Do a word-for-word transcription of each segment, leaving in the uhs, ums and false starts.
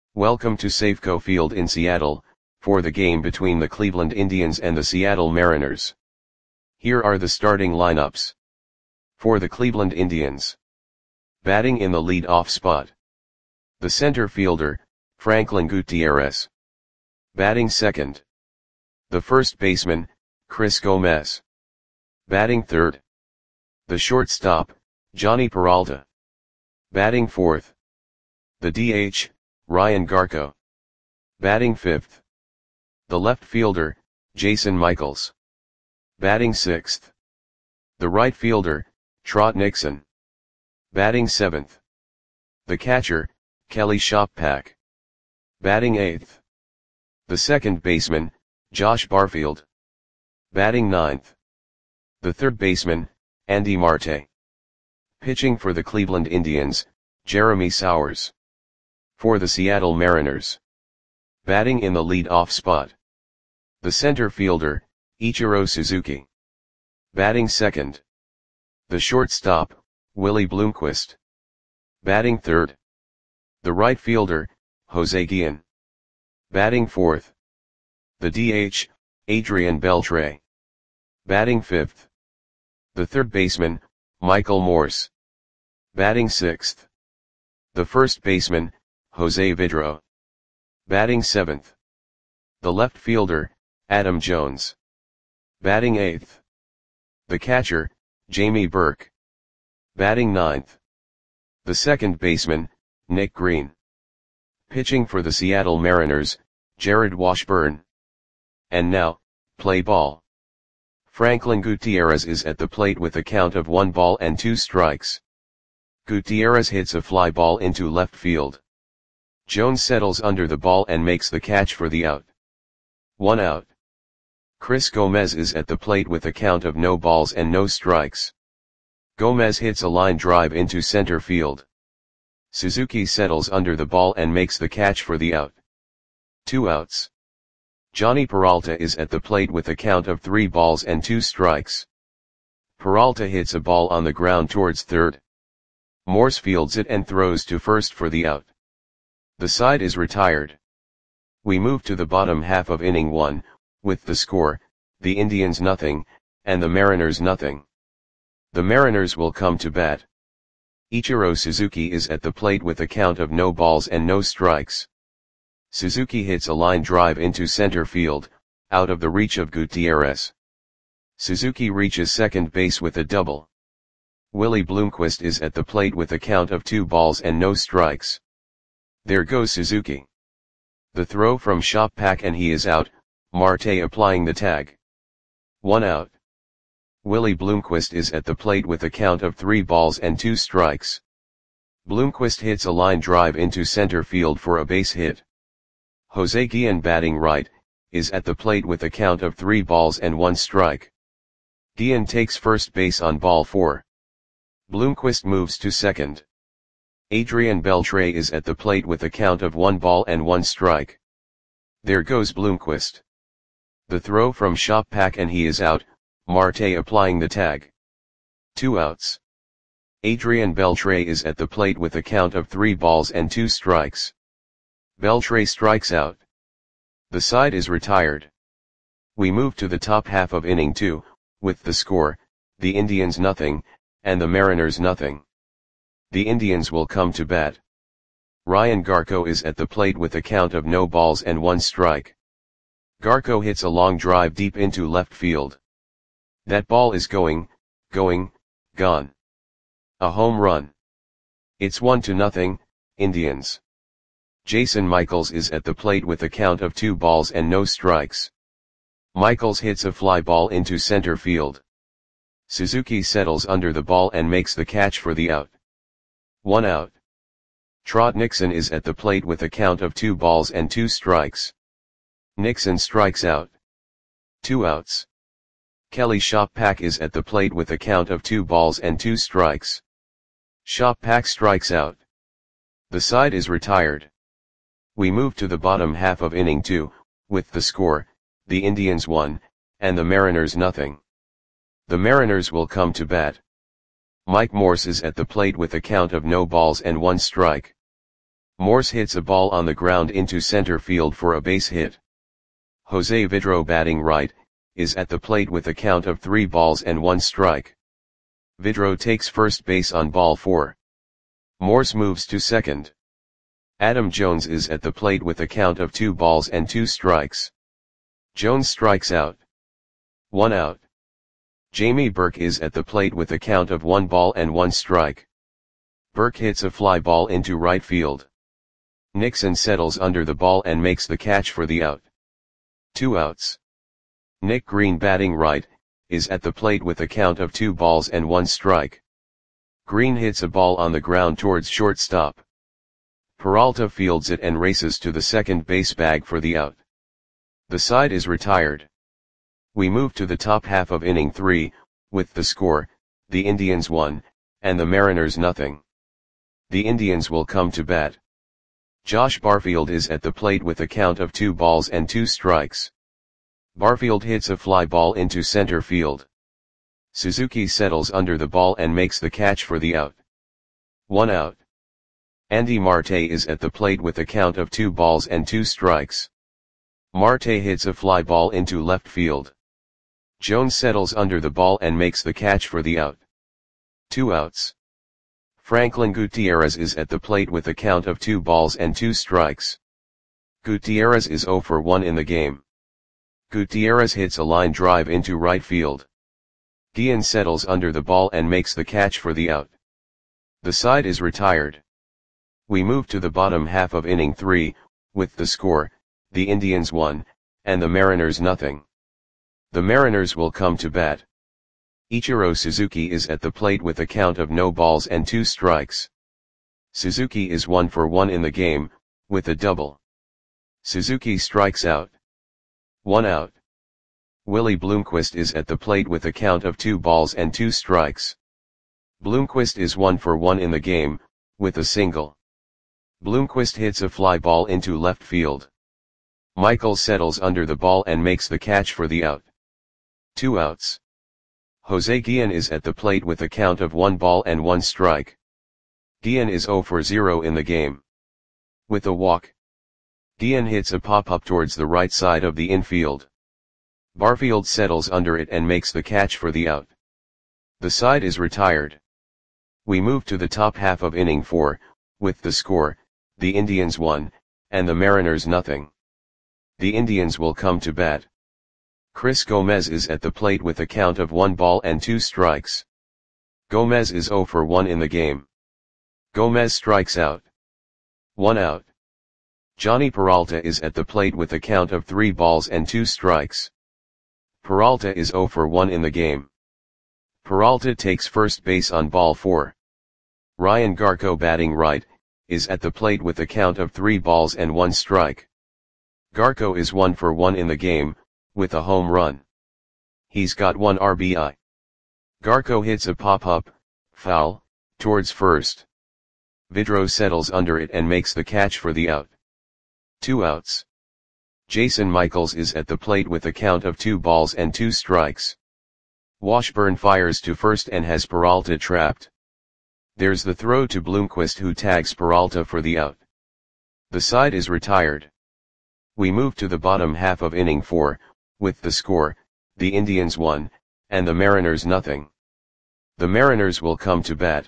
Welcome to Safeco Field in Seattle, for the game between the Cleveland Indians and the Seattle Mariners. Here are the starting lineups. For the Cleveland Indians. Batting in the lead-off spot. The center fielder, Franklin Gutierrez. Batting second. The first baseman, Chris Gomez. Batting third. The shortstop, Jhonny Peralta. Batting fourth. The D H, Ryan Garko. Batting fifth. The left fielder, Jason Michaels. Batting sixth. The right fielder, Trot Nixon. Batting seventh. The catcher, Kelly Shoppak. Batting eighth. The second baseman, Josh Barfield. Batting ninth. The third baseman, Andy Marte. Pitching for the Cleveland Indians, Jeremy Sowers. For the Seattle Mariners. Batting in the lead-off spot. The center fielder, Ichiro Suzuki. Batting second. The shortstop, Willie Bloomquist. Batting third. The right fielder, Jose Guillen. Batting fourth. The D H, Adrian Beltre. Batting fifth. The third baseman, Michael Morse. Batting sixth. The first baseman, Jose Vidro. Batting seventh. The left fielder, Adam Jones. Batting eighth. The catcher, Jamie Burke. Batting ninth. The second baseman, Nick Green. Pitching for the Seattle Mariners, Jared Washburn. And now, play ball. Franklin Gutierrez is at the plate with a count of one ball and two strikes. Gutierrez hits a fly ball into left field. Jones settles under the ball and makes the catch for the out. One out. Chris Gomez is at the plate with a count of no balls and no strikes. Gomez hits a line drive into center field. Suzuki settles under the ball and makes the catch for the out. Two outs. Jhonny Peralta is at the plate with a count of three balls and two strikes. Peralta hits a ball on the ground towards third. Morse fields it and throws to first for the out. The side is retired. We move to the bottom half of inning one, with the score, the Indians nothing, and the Mariners nothing. The Mariners will come to bat. Ichiro Suzuki is at the plate with a count of no balls and no strikes. Suzuki hits a line drive into center field, out of the reach of Gutierrez. Suzuki reaches second base with a double. Willie Bloomquist is at the plate with a count of two balls and no strikes. There goes Suzuki. The throw from Shoppak and he is out, Marte applying the tag. One out. Willie Bloomquist is at the plate with a count of three balls and two strikes. Bloomquist hits a line drive into center field for a base hit. Jose Guillen, batting right, is at the plate with a count of three balls and one strike. Guillen takes first base on ball four. Bloomquist moves to second. Adrian Beltre is at the plate with a count of one ball and one strike. There goes Bloomquist. The throw from Shoppak and he is out, Marte applying the tag. Two outs. Adrian Beltre is at the plate with a count of three balls and two strikes. Beltre strikes out. The side is retired. We move to the top half of inning two, with the score, the Indians nothing, and the Mariners nothing. The Indians will come to bat. Ryan Garko is at the plate with a count of no balls and one strike. Garko hits a long drive deep into left field. That ball is going, going, gone. A home run. It's one to nothing, Indians. Jason Michaels is at the plate with a count of two balls and no strikes. Michaels hits a fly ball into center field. Suzuki settles under the ball and makes the catch for the out. One out. Trot Nixon is at the plate with a count of two balls and two strikes. Nixon strikes out. Two outs. Kelly Shoppak is at the plate with a count of two balls and two strikes. Shoppak strikes out. The side is retired. We move to the bottom half of inning two, with the score, the Indians one, and the Mariners nothing. The Mariners will come to bat. Mike Morse is at the plate with a count of no balls and one strike. Morse hits a ball on the ground into center field for a base hit. Jose Vidro, batting right, is at the plate with a count of three balls and one strike. Vidro takes first base on ball four. Morse moves to second. Adam Jones is at the plate with a count of two balls and two strikes. Jones strikes out. One out. Jamie Burke is at the plate with a count of one ball and one strike. Burke hits a fly ball into right field. Nixon settles under the ball and makes the catch for the out. Two outs. Nick Green, batting right, is at the plate with a count of two balls and one strike. Green hits a ball on the ground towards shortstop. Peralta fields it and races to the second base bag for the out. The side is retired. We move to the top half of inning three, with the score, the Indians one, and the Mariners nothing. The Indians will come to bat. Josh Barfield is at the plate with a count of two balls and two strikes. Barfield hits a fly ball into center field. Suzuki settles under the ball and makes the catch for the out. One out. Andy Marte is at the plate with a count of two balls and two strikes. Marte hits a fly ball into left field. Jones settles under the ball and makes the catch for the out. Two outs. Franklin Gutierrez is at the plate with a count of two balls and two strikes. Gutierrez is zero for one in the game. Gutierrez hits a line drive into right field. Guillen settles under the ball and makes the catch for the out. The side is retired. We move to the bottom half of inning three, with the score, the Indians one, and the Mariners nothing. The Mariners will come to bat. Ichiro Suzuki is at the plate with a count of no balls and two strikes. Suzuki is one for one in the game, with a double. Suzuki strikes out. One out. Willie Bloomquist is at the plate with a count of two balls and two strikes. Bloomquist is one for one in the game, with a single. Bloomquist hits a fly ball into left field. Michael settles under the ball and makes the catch for the out. Two outs. Jose Guillen is at the plate with a count of one ball and one strike. Guillen is zero for zero in the game. With a walk. Guillen hits a pop-up towards the right side of the infield. Barfield settles under it and makes the catch for the out. The side is retired. We move to the top half of inning four, with the score, the Indians one, and the Mariners nothing. The Indians will come to bat. Chris Gomez is at the plate with a count of one ball and two strikes. Gomez is zero for one in the game. Gomez strikes out. One out. Johnny Peralta is at the plate with a count of three balls and two strikes. Peralta is zero for one in the game. Peralta takes first base on ball four. Ryan Garco, batting right, is at the plate with a count of three balls and one strike. Garco is one for one in the game, with a home run. He's got one R B I. Garco hits a pop-up, foul, towards first. Vidro settles under it and makes the catch for the out. Two outs. Jason Michaels is at the plate with a count of two balls and two strikes. Washburn fires to first and has Peralta trapped. There's the throw to Bloomquist, who tags Peralta for the out. The side is retired. We move to the bottom half of inning four, with the score, the Indians one, and the Mariners nothing. The Mariners will come to bat.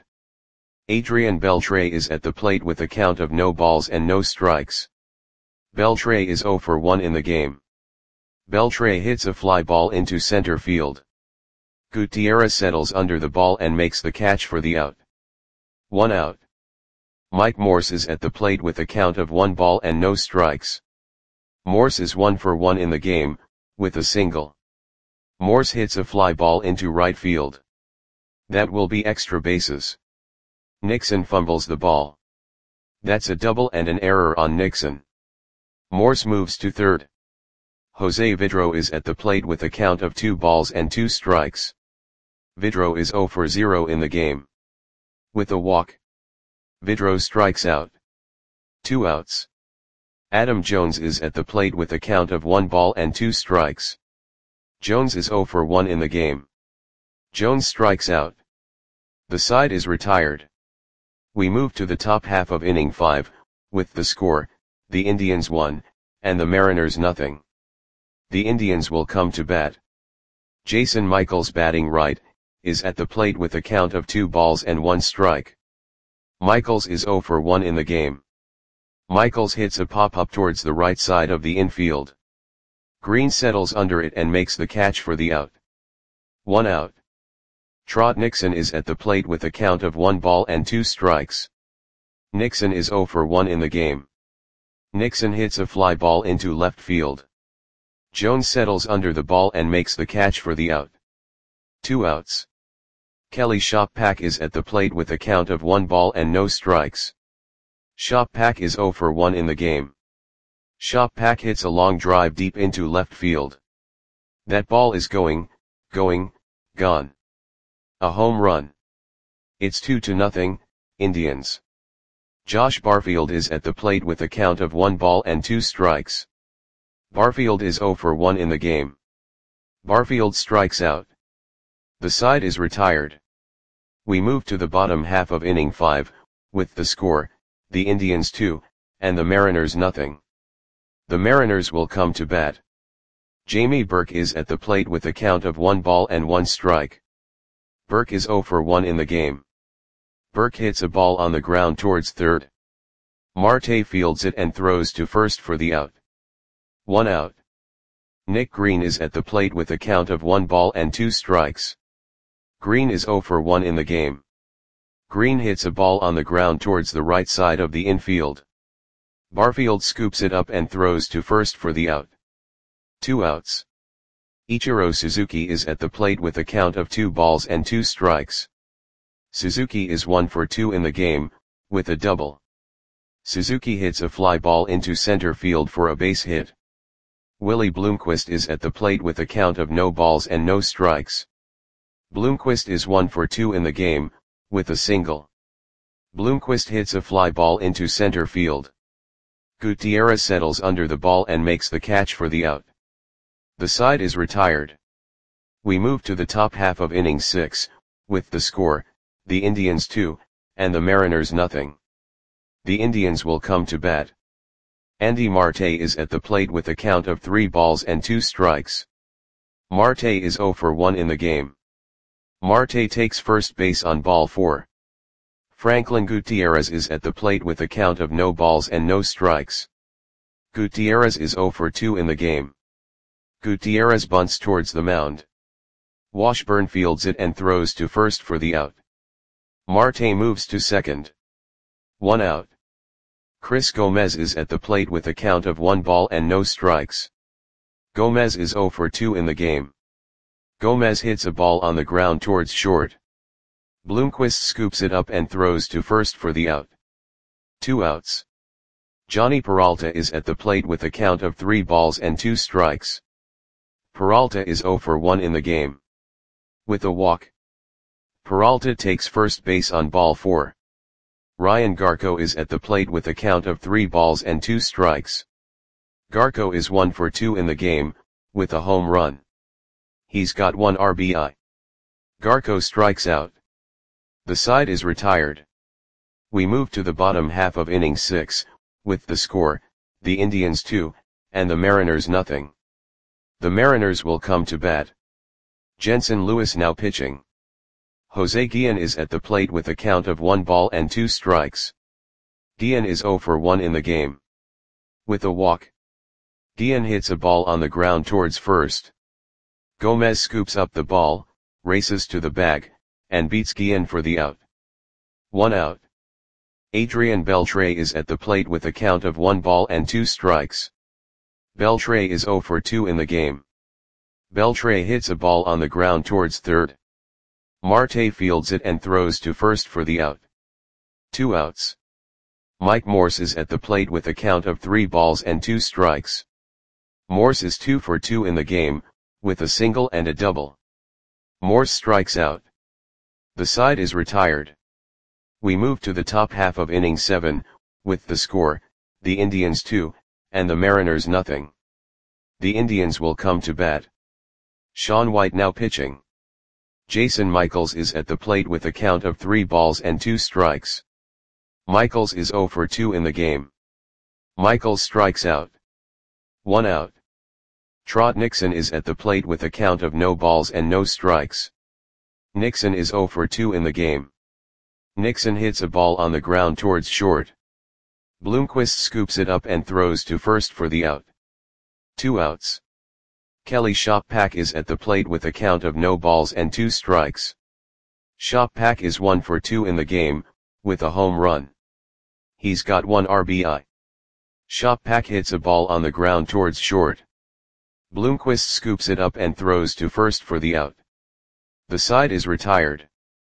Adrian Beltre is at the plate with a count of no balls and no strikes. Beltre is zero for one in the game. Beltre hits a fly ball into center field. Gutierrez settles under the ball and makes the catch for the out. One out. Mike Morse is at the plate with a count of one ball and no strikes. Morse is one for one in the game, with a single. Morse hits a fly ball into right field. That will be extra bases. Nixon fumbles the ball. That's a double and an error on Nixon. Morse moves to third. Jose Vidro is at the plate with a count of two balls and two strikes. Vidro is zero for zero in the game. With a walk. Vidro strikes out. Two outs. Adam Jones is at the plate with a count of one ball and two strikes. Jones is zero for one in the game. Jones strikes out. The side is retired. We move to the top half of inning five, with the score, the Indians one, and the Mariners nothing. The Indians will come to bat. Jason Michaels batting right, is at the plate with a count of two balls and one strike. Michaels is oh for one in the game. Michaels hits a pop-up towards the right side of the infield. Green settles under it and makes the catch for the out. One out. Trot Nixon is at the plate with a count of one ball and two strikes. Nixon is oh for one in the game. Nixon hits a fly ball into left field. Jones settles under the ball and makes the catch for the out. Two outs. Kelly Shoppak is at the plate with a count of one ball and no strikes. Shoppak is oh for one in the game. Shoppak hits a long drive deep into left field. That ball is going, going, gone. A home run. It's two to nothing, Indians. Josh Barfield is at the plate with a count of one ball and two strikes. Barfield is oh for one in the game. Barfield strikes out. The side is retired. We move to the bottom half of inning five, with the score, the Indians two, and the Mariners nothing. The Mariners will come to bat. Jamie Burke is at the plate with a count of one ball and one strike. Burke is oh for one in the game. Burke hits a ball on the ground towards third. Marte fields it and throws to first for the out. One out. Nick Green is at the plate with a count of one ball and two strikes. Green is oh for one in the game. Green hits a ball on the ground towards the right side of the infield. Barfield scoops it up and throws to first for the out. Two outs. Ichiro Suzuki is at the plate with a count of two balls and two strikes. Suzuki is one for two in the game, with a double. Suzuki hits a fly ball into center field for a base hit. Willie Bloomquist is at the plate with a count of no balls and no strikes. Bloomquist is one for two in the game, with a single. Bloomquist hits a fly ball into center field. Gutierrez settles under the ball and makes the catch for the out. The side is retired. We move to the top half of inning six, with the score, the Indians two, and the Mariners nothing. The Indians will come to bat. Andy Marte is at the plate with a count of three balls and two strikes. Marte is oh for one in the game. Marte takes first base on ball four. Franklin Gutierrez is at the plate with a count of no balls and no strikes. Gutierrez is oh for two in the game. Gutierrez bunts towards the mound. Washburn fields it and throws to first for the out. Marte moves to second. One out. Chris Gomez is at the plate with a count of one ball and no strikes. Gomez is oh for two in the game. Gomez hits a ball on the ground towards short. Bloomquist scoops it up and throws to first for the out. Two outs. Johnny Peralta is at the plate with a count of three balls and two strikes. Peralta is oh for one in the game. With a walk. Peralta takes first base on ball four. Ryan Garco is at the plate with a count of three balls and two strikes. Garco is one for two in the game, with a home run. He's got one R B I. Garco strikes out. The side is retired. We move to the bottom half of inning six, with the score, the Indians two, and the Mariners nothing. The Mariners will come to bat. Jensen Lewis now pitching. Jose Guillen is at the plate with a count of one ball and two strikes. Guillen is oh for one in the game. With a walk. Guillen hits a ball on the ground towards first. Gomez scoops up the ball, races to the bag, and beats Guillen for the out. One out. Adrian Beltre is at the plate with a count of one ball and two strikes. Beltre is oh for two in the game. Beltre hits a ball on the ground towards third. Marte fields it and throws to first for the out. Two outs. Mike Morse is at the plate with a count of three balls and two strikes. Morse is two for two in the game, with a single and a double. Morse strikes out. The side is retired. We move to the top half of inning seven, with the score, the Indians two, and the Mariners nothing. The Indians will come to bat. Sean White now pitching. Jason Michaels is at the plate with a count of three balls and two strikes. Michaels is oh for two in the game. Michaels strikes out. One out. Trot Nixon is at the plate with a count of no balls and no strikes. Nixon is oh for two in the game. Nixon hits a ball on the ground towards short. Bloomquist scoops it up and throws to first for the out. Two outs. Kelly Shoppack is at the plate with a count of no balls and two strikes. Shoppack is one for two in the game, with a home run. He's got one R B I. Shoppack hits a ball on the ground towards short. Bloomquist scoops it up and throws to first for the out. The side is retired.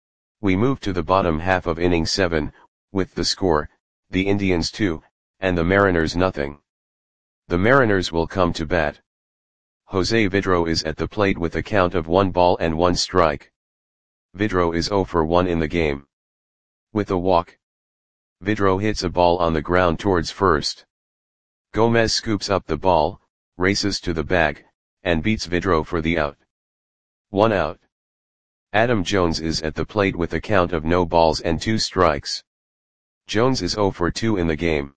We move to the bottom half of inning seven, with the score, the Indians two, and the Mariners nothing. The Mariners will come to bat. Jose Vidro is at the plate with a count of one ball and one strike. Vidro is oh for one in the game. With a walk. Vidro hits a ball on the ground towards first. Gomez scoops up the ball, races to the bag, and beats Vidro for the out. One out. Adam Jones is at the plate with a count of no balls and two strikes. Jones is oh for two in the game.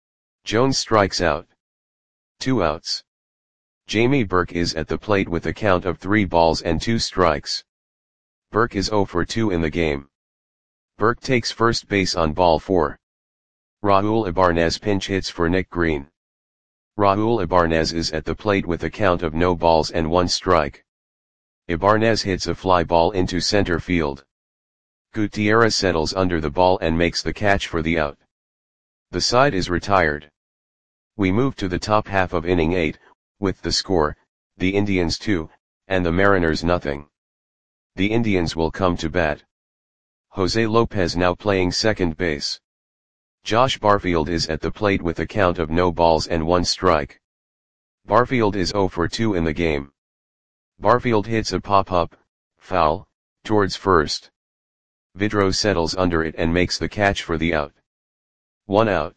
Jones strikes out. Two outs. Jamie Burke is at the plate with a count of three balls and two strikes. Burke is oh for two in the game. Burke takes first base on ball four. Raul Ibanez pinch hits for Nick Green. Raul Ibanez is at the plate with a count of no balls and one strike. Ibanez hits a fly ball into center field. Gutierrez settles under the ball and makes the catch for the out. The side is retired. We move to the top half of inning eight, with the score, the Indians two, and the Mariners nothing. The Indians will come to bat. Jose Lopez now playing second base. Josh Barfield is at the plate with a count of no balls and one strike. Barfield is oh for two in the game. Barfield hits a pop-up, foul, towards first. Vidro settles under it and makes the catch for the out. One out.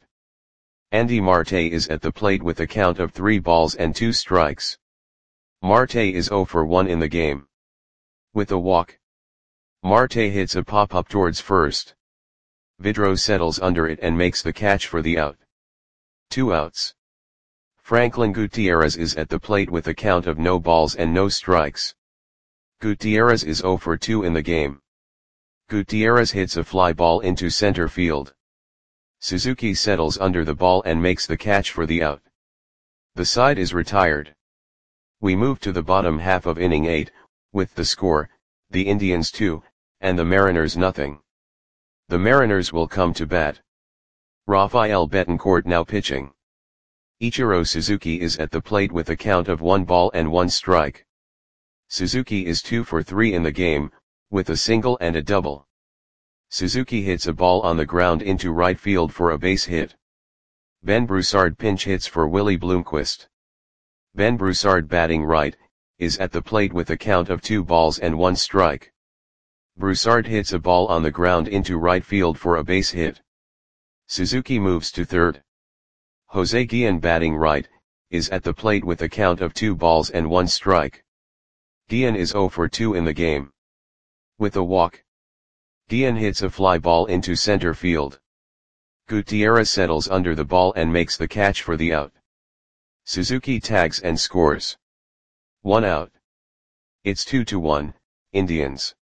Andy Marte is at the plate with a count of three balls and two strikes. Marte is oh for one in the game. With a walk. Marte hits a pop-up towards first. Vidro settles under it and makes the catch for the out. Two outs. Franklin Gutierrez is at the plate with a count of no balls and no strikes. Gutierrez is oh for two in the game. Gutierrez hits a fly ball into center field. Suzuki settles under the ball and makes the catch for the out. The side is retired. We move to the bottom half of inning eight, with the score, the Indians two, and the Mariners nothing. The Mariners will come to bat. Rafael Betancourt now pitching. Ichiro Suzuki is at the plate with a count of one ball and one strike. Suzuki is two for three in the game, with a single and a double. Suzuki hits a ball on the ground into right field for a base hit. Ben Broussard pinch hits for Willie Bloomquist. Ben Broussard batting right, is at the plate with a count of two balls and one strike. Broussard hits a ball on the ground into right field for a base hit. Suzuki moves to third. Jose Guillen batting right, is at the plate with a count of two balls and one strike. Guillen is oh for two in the game. With a walk. Guillen hits a fly ball into center field. Gutierrez settles under the ball and makes the catch for the out. Suzuki tags and scores. One out. It's two to one, Indians.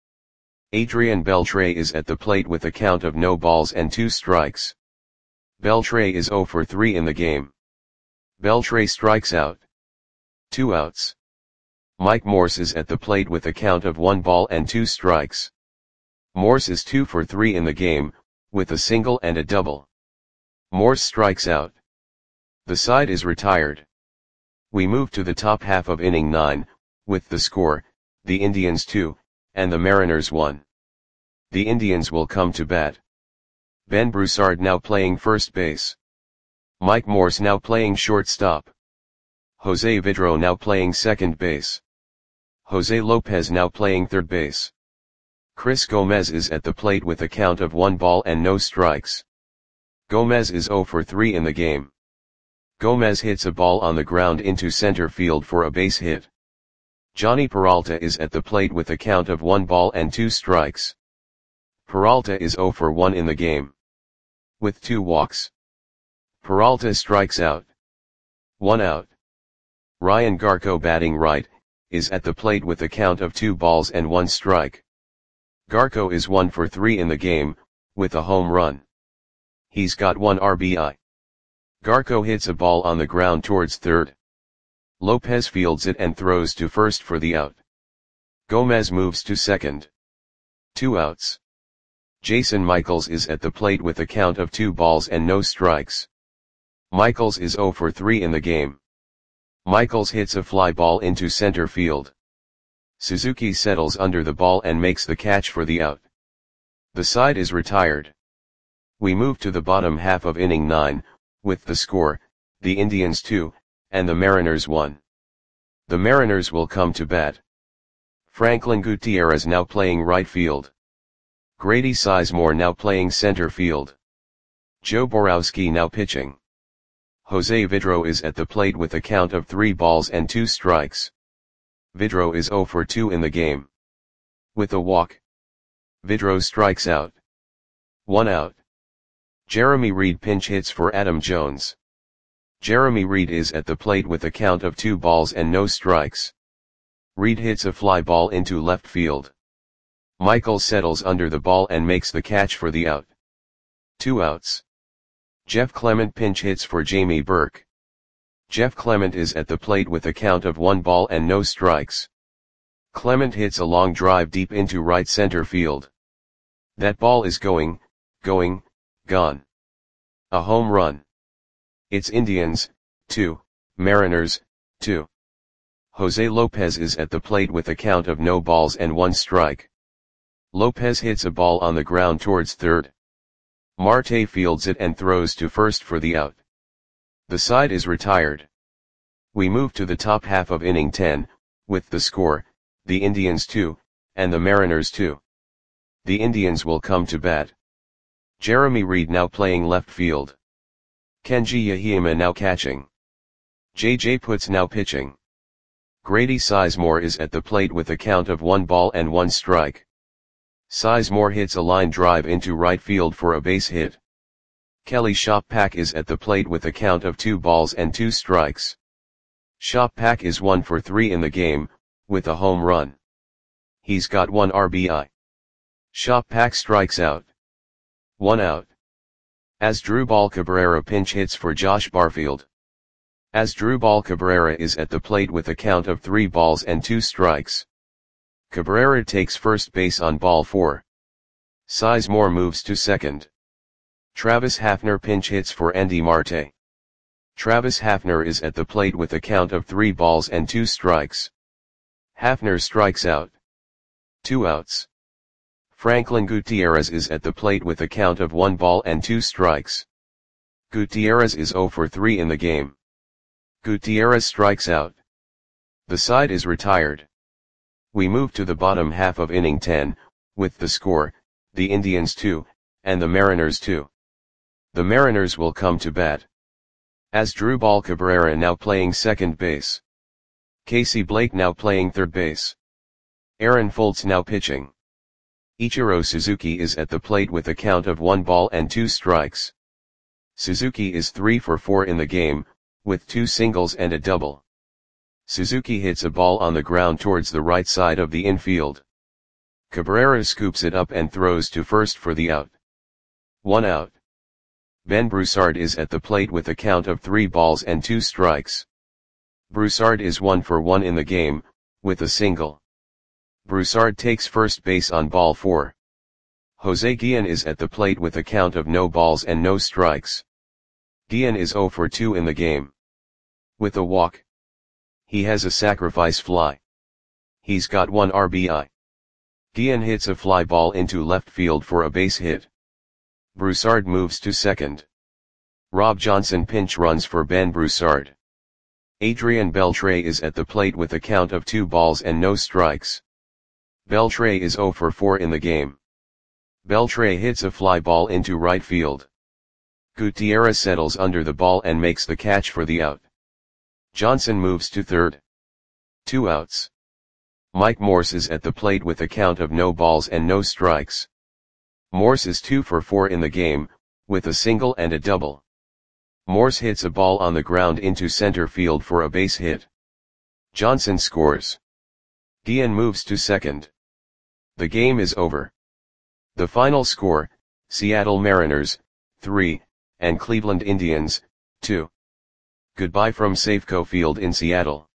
Adrian Beltre is at the plate with a count of no balls and two strikes. Beltre is oh for three in the game. Beltre strikes out. Two outs. Mike Morse is at the plate with a count of one ball and two strikes. Morse is two for three in the game, with a single and a double. Morse strikes out. The side is retired. We move to the top half of inning nine, with the score, the Indians two, and the Mariners one. The Indians will come to bat. Ben Broussard now playing first base. Mike Morse now playing shortstop. Jose Vidro now playing second base. Jose Lopez now playing third base. Chris Gomez is at the plate with a count of one ball and no strikes. Gomez is oh for three in the game. Gomez hits a ball on the ground into center field for a base hit. Johnny Peralta is at the plate with a count of one ball and two strikes. Peralta is oh for one in the game. With two walks. Peralta strikes out. One out. Ryan Garco batting right, is at the plate with a count of two balls and one strike. Garco is one for three in the game, with a home run. He's got one R B I. Garco hits a ball on the ground towards third. Lopez fields it and throws to first for the out. Gomez moves to second. Two outs. Jason Michaels is at the plate with a count of two balls and no strikes. Michaels is zero for three in the game. Michaels hits a fly ball into center field. Suzuki settles under the ball and makes the catch for the out. The side is retired. We move to the bottom half of inning nine, with the score, the Indians two, and the Mariners one. The Mariners will come to bat. Franklin Gutierrez now playing right field. Grady Sizemore now playing center field. Joe Borowski now pitching. Jose Vidro is at the plate with a count of three balls and two strikes. Vidro is zero for two in the game. With a walk, Vidro strikes out. One out. Jeremy Reed pinch hits for Adam Jones. Jeremy Reed is at the plate with a count of two balls and no strikes. Reed hits a fly ball into left field. Michael settles under the ball and makes the catch for the out. Two outs. Jeff Clement pinch hits for Jamie Burke. Jeff Clement is at the plate with a count of one ball and no strikes. Clement hits a long drive deep into right center field. That ball is going, going, gone. A home run. It's Indians, two, Mariners, two. Jose Lopez is at the plate with a count of no balls and one strike. Lopez hits a ball on the ground towards third. Marte fields it and throws to first for the out. The side is retired. We move to the top half of inning ten, with the score, the Indians two, and the Mariners two. The Indians will come to bat. Jeremy Reed now playing left field. Kenji Yahima now catching. J J Putz now pitching. Grady Sizemore is at the plate with a count of one ball and one strike. Sizemore hits a line drive into right field for a base hit. Kelly Shoppak is at the plate with a count of two balls and two strikes. Shoppak is one for three in the game, with a home run. He's got one R B I. Shoppak strikes out. One out. Asdrubal Cabrera pinch hits for Josh Barfield. Asdrubal Cabrera is at the plate with a count of three balls and two strikes. Cabrera takes first base on ball four. Sizemore moves to second. Travis Hafner pinch hits for Andy Marte. Travis Hafner is at the plate with a count of three balls and two strikes. Hafner strikes out. Two outs. Franklin Gutierrez is at the plate with a count of one ball and two strikes. Gutierrez is zero for three in the game. Gutierrez strikes out. The side is retired. We move to the bottom half of inning ten, with the score, the Indians two, and the Mariners two. The Mariners will come to bat. Asdrubal Cabrera now playing second base. Casey Blake now playing third base. Aaron Foltz now pitching. Ichiro Suzuki is at the plate with a count of one ball and two strikes. Suzuki is three for four in the game, with two singles and a double. Suzuki hits a ball on the ground towards the right side of the infield. Cabrera scoops it up and throws to first for the out. One out. Ben Broussard is at the plate with a count of three balls and two strikes. Broussard is one for one in the game, with a single. Broussard takes first base on ball four. Jose Guillen is at the plate with a count of no balls and no strikes. Guillen is zero for two in the game. With a walk. He has a sacrifice fly. He's got one R B I. Guillen hits a fly ball into left field for a base hit. Broussard moves to second. Rob Johnson pinch runs for Ben Broussard. Adrian Beltre is at the plate with a count of two balls and no strikes. Beltre is zero for four in the game. Beltre hits a fly ball into right field. Gutierrez settles under the ball and makes the catch for the out. Johnson moves to third. Two outs. Mike Morse is at the plate with a count of no balls and no strikes. Morse is two for four in the game, with a single and a double. Morse hits a ball on the ground into center field for a base hit. Johnson scores. Guillen moves to second. The game is over. The final score, Seattle Mariners, three, and Cleveland Indians, two. Goodbye from Safeco Field in Seattle.